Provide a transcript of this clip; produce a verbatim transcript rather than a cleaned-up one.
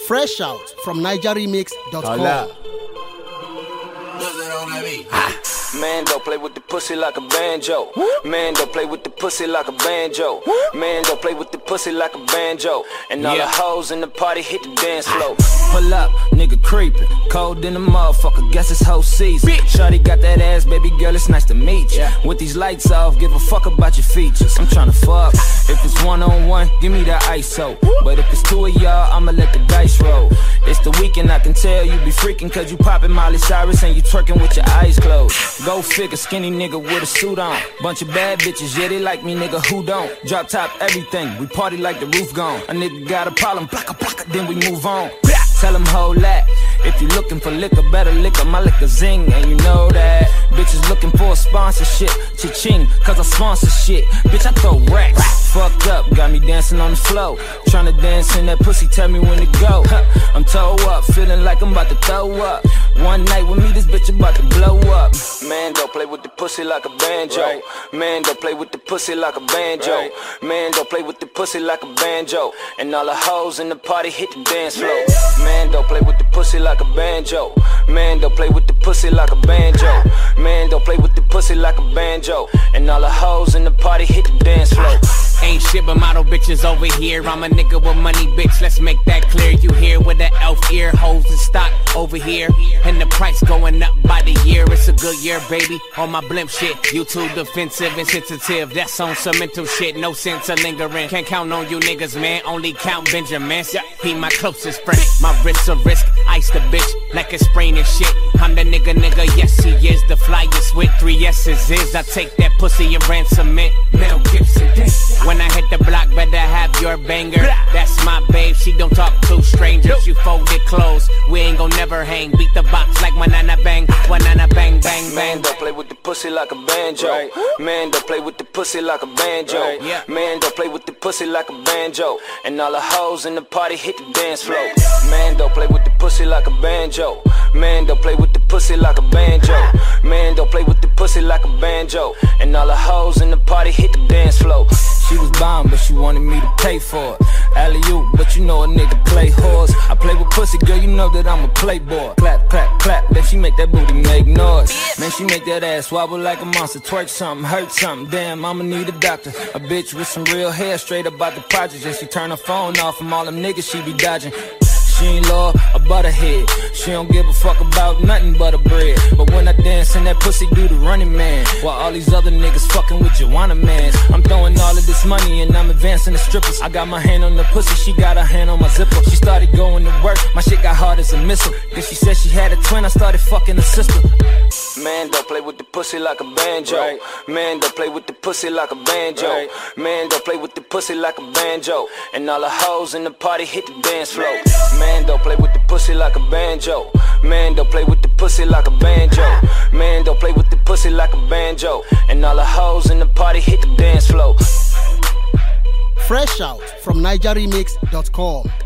Fresh out from niger remix dot com. Man, don't play with the pussy like a banjo. Man, don't play with the pussy like a banjo. Man, don't play with the pussy like a banjo. And all Yeah. the hoes in the party hit the dance floor. Pull up, nigga creepin', cold in the motherfucker, guess it's whole season. Shawty got that ass, baby girl, it's nice to meet ya. With these lights off, give a fuck about your features. I'm tryna fuck. If it's one on one, give me that I S O. But if it's two of y'all, I'ma let the dice roll. It's the weekend, I can tell you be freaking, cause you poppin' Miley Cyrus and you twerking with your eyes closed. Go figure, skinny nigga with a suit on. Bunch of bad bitches, yeah, they like me, nigga, who don't? Drop top everything, we party like the roof gone. A nigga got a problem, blocka blocka, then we move on. Tell him hold that. If you looking for liquor, better liquor, my liquor zing, and you know that. Bitches looking for a sponsorship, cha-ching, cause I sponsor shit. Bitch, I throw racks. Fucked up, got me dancing on the floor. Tryna dance in that pussy, tell me when to go. Huh, I'm toe up, feeling like I'm about to throw up. One night with me, this bitch about to blow up. Man, don't play with the pussy like a banjo. Right. Man, don't play with the pussy like a banjo. Right. Man, don't play with the pussy like a banjo. And all the hoes in the party hit the dance floor. Man, don't play with the pussy like a banjo. Man, don't play with the pussy like a banjo. Man, don't play with the pussy like a banjo. And all the hoes in the party hit the dance floor. Ain't shit but model bitches over here. I'm a nigga with money, bitch, let's make that clear. You here with the elf ear, hoes in stock over here. And the price going up by the year. It's a good year, baby, on my blimp shit. You too defensive and sensitive, that's on some mental shit. No sense of lingering, can't count on you niggas, man. Only count Benjamins, he my closest friend. My wrist's a risk, ice the bitch like it's spraying shit. I'm the nigga, nigga, yes he is. The flyest with three S's is. I take that pussy and ransom it. Mel Gibson, when I hit the block, better have your banger. That's my babe, she don't talk to strangers. You fold it close, we ain't gon' never hang. Beat the box like Wanana Bang, Wanana Bang, bang, Man, bang. don't play with the pussy like a banjo. Right. Man, don't play with the pussy like a banjo. Right. Yeah. Man, don't play with the pussy like a banjo. And all the hoes in the party hit the dance floor. Man, don't play with the pussy like a banjo. Man, don't play with the pussy like a banjo. Man, don't play with the pussy like a banjo. And all the hoes in the party hit the dance floor. She was bomb, but she wanted me to pay for it. Alley-oop, but you know a nigga play horse. I play with pussy, girl, you know that I'm a playboy. Clap, clap, clap, then she make that booty make noise. Man, she make that ass wobble like a monster. Twerk something, hurt something, damn, I'ma need a doctor. A bitch with some real hair, straight up out the projects. And she turn her phone off from all them niggas she be dodging. She ain't law, a butterhead. She don't give a fuck about nothing but a bread. But when I dance in that pussy, do the running man. While all these other niggas fucking with Joanna mans. I'm throwing all of this money and I'm advancing the strippers. I got my hand on the pussy, she got her hand on my zipper. She started going to work, my shit got hard as a missile. Then she said she had a twin, I started fucking her sister. Man, don't play with the pussy like a banjo. Right. Man, don't play with the pussy like a banjo. Right. Man, don't play with the pussy like a banjo. And all the hoes in the party hit the dance floor. Man, don't play with the pussy like a banjo. Man, don't play with the pussy like a banjo. Man, don't play with the pussy like a banjo. And all the hoes in the party hit the dance floor. Fresh out from niger remix dot com.